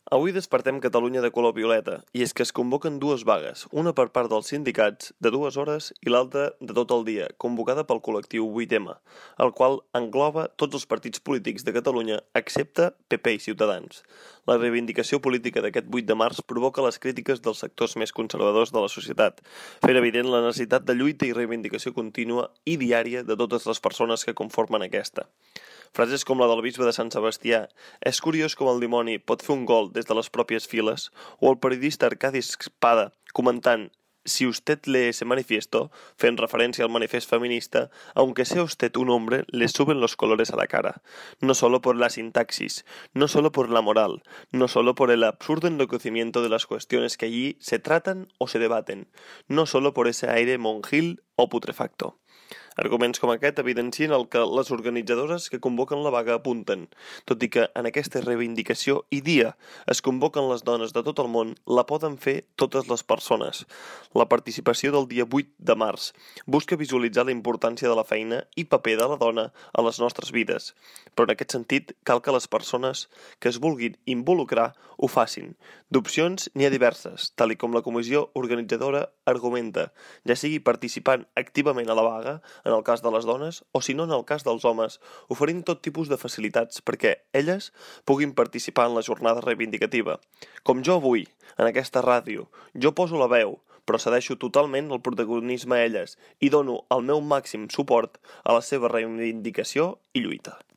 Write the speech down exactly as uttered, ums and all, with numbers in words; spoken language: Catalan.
Avui despertem Catalunya de color violeta, i és que es convoquen dues vagues, una per part dels sindicats, de dues hores, i l'altra de tot el dia, convocada pel col·lectiu vuit ema, el qual engloba tots els partits polítics de Catalunya, excepte Pe Pe i Ciutadans. La reivindicació política d'aquest vuit de març provoca les crítiques dels sectors més conservadors de la societat, fent evident la necessitat de lluita i reivindicació contínua i diària de totes les persones que conformen aquesta. Frases com la del bisbe de Sant Sebastià, és curiós com el dimoni pot fer un gol des de les pròpies files, o el periodista Arcadi Espada comentant «Si usted lee ese manifiesto», fent referència al manifest feminista, aunque sea usted un hombre, le suben los colores a la cara. No solo por la sintaxis, no solo por la moral, no solo por el absurdo enloquecimiento de las cuestiones que allí se tratan o se debaten, no solo por ese aire monjil o putrefacto. Arguments com aquest evidencien el que les organitzadores que convoquen la vaga apunten, tot i que en aquesta reivindicació i dia es convoquen les dones de tot el món, la poden fer totes les persones. La participació del dia vuit de març busca visualitzar la importància de la feina i paper de la dona a les nostres vides, però en aquest sentit cal que les persones que es vulguin involucrar ho facin. D'opcions n'hi ha diverses, tal i com la comissió organitzadora argumenta, ja sigui participant activament a la vaga, en el cas de les dones, o si no en el cas dels homes, oferint tot tipus de facilitats perquè elles puguin participar en la jornada reivindicativa. Com jo avui, en aquesta ràdio, jo poso la veu, però cedeixo totalment el protagonisme a elles i dono el meu màxim suport a la seva reivindicació i lluita.